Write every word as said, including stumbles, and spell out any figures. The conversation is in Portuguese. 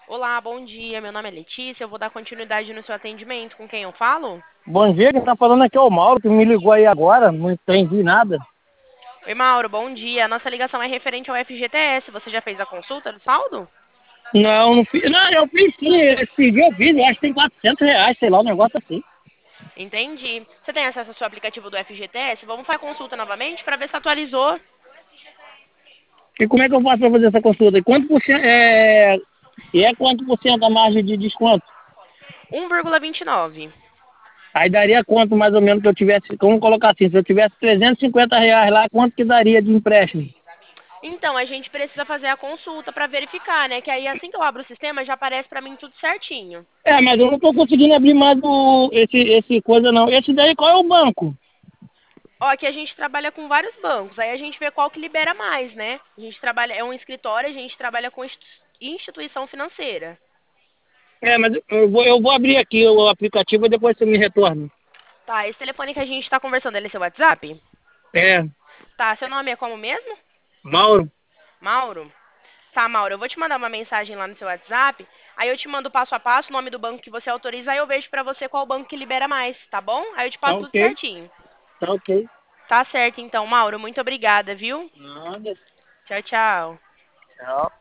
Olá, bom dia. Meu nome é Letícia. Eu vou dar continuidade no seu atendimento. Com quem eu falo? Bom dia, quem tá falando aqui é o Mauro, que me ligou aí agora, não entendi nada. Oi, Mauro, bom dia. A nossa ligação é referente ao F G T S. Você já fez a consulta do saldo? Não, não fiz, não, eu fiz sim, esse dia eu fiz, eu acho que tem quatrocentos reais, sei lá, um negócio assim. Entendi. Você tem acesso ao seu aplicativo do F G T S? Vamos fazer a consulta novamente para ver se atualizou. E como é que eu faço pra fazer essa consulta? E quanto por cento, é, e é quanto por cento a margem de desconto? um vírgula vinte e nove. Aí daria quanto mais ou menos que eu tivesse, vamos colocar assim, se eu tivesse trezentos e cinquenta reais lá, quanto que daria de empréstimo? Então, a gente precisa fazer a consulta para verificar, né? Que aí assim que eu abro o sistema já aparece para mim tudo certinho. É, mas eu não tô conseguindo abrir mais o, esse, esse coisa não. Esse daí qual é o banco? Ó, aqui a gente trabalha com vários bancos. Aí a gente vê qual que libera mais, né? A gente trabalha, é um escritório, a gente trabalha com institu- instituição financeira. É, mas eu vou, eu vou abrir aqui o aplicativo e depois você me retorna. Tá, esse telefone que a gente tá conversando, ele é seu WhatsApp? É, Tá, seu nome é como mesmo? Mauro. Mauro? Tá, Mauro, eu vou te mandar uma mensagem lá no seu WhatsApp, aí eu te mando passo a passo o nome do banco que você autoriza, aí eu vejo pra você qual banco que libera mais, tá bom? Aí eu te Tá passo tudo ok, certinho. tá ok. Tá certo então, Mauro, muito obrigada, viu? Nada. Tchau, tchau. Tchau.